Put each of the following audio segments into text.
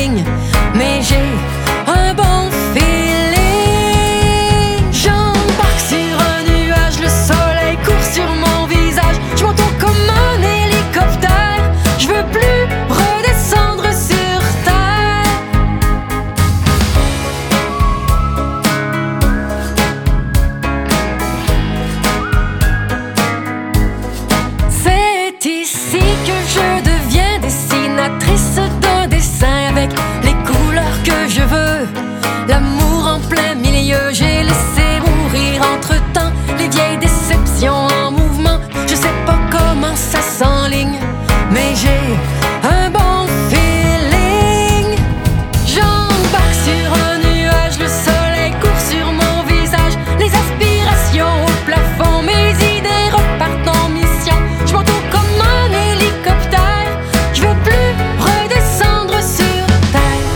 ligne, mais j'ai un bon feeling. J'embarque sur un nuage, le soleil court sur mon visage. Je m'entends comme un hélicoptère, je veux plus redescendre sur terre. C'est ici que je deviens dessinatrice d'un dessin avec les couleurs que je veux. L'amour en plein milieu, j'ai laissé mourir entre-temps les vieilles déceptions en mouvement. Je sais pas comment ça s'enligne, mais j'ai un bon feeling. J'embarque sur un nuage, le soleil court sur mon visage. Les aspirations au plafond, mes idées repartent en mission. Je m'entoure comme un hélicoptère, je veux plus redescendre sur terre.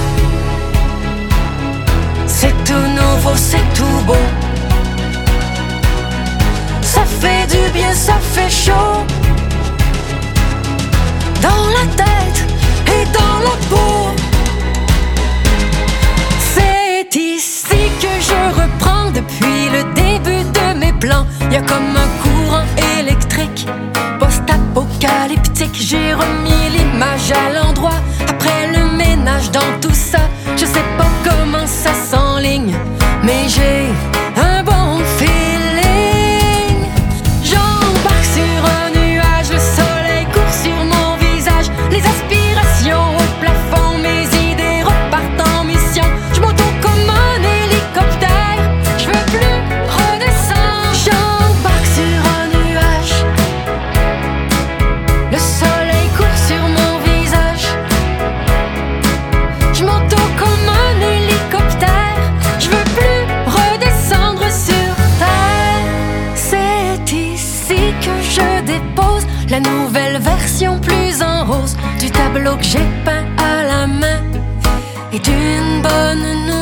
C'est tout nouveau, c'est tout beau. Ça fait du bien, ça fait chaud. Dans la tête et dans la peau. C'est ici que je reprends depuis le début de mes plans. Y a comme un courant électrique post-apocalyptique. J'ai remis l'image à l'endroit après le ménage dans tout ça. Je sais pas comment ça s'enligne, mais j'ai un bon feeling. J'embarque sur un nuage, le soleil court sur mon visage. Les aspirations au plafond, mes idées repartent en mission. Je m'entoure comme un hélicoptère, je veux plus redescendre. J'embarque sur un nuage, le soleil court sur mon visage. Je m'entoure comme un hélicoptère, je veux plus redescendre sur terre. C'est ici que je dépose la nouvelle version plus en rose du tableau que j'ai peint à la main et d'une bonne nouvelle.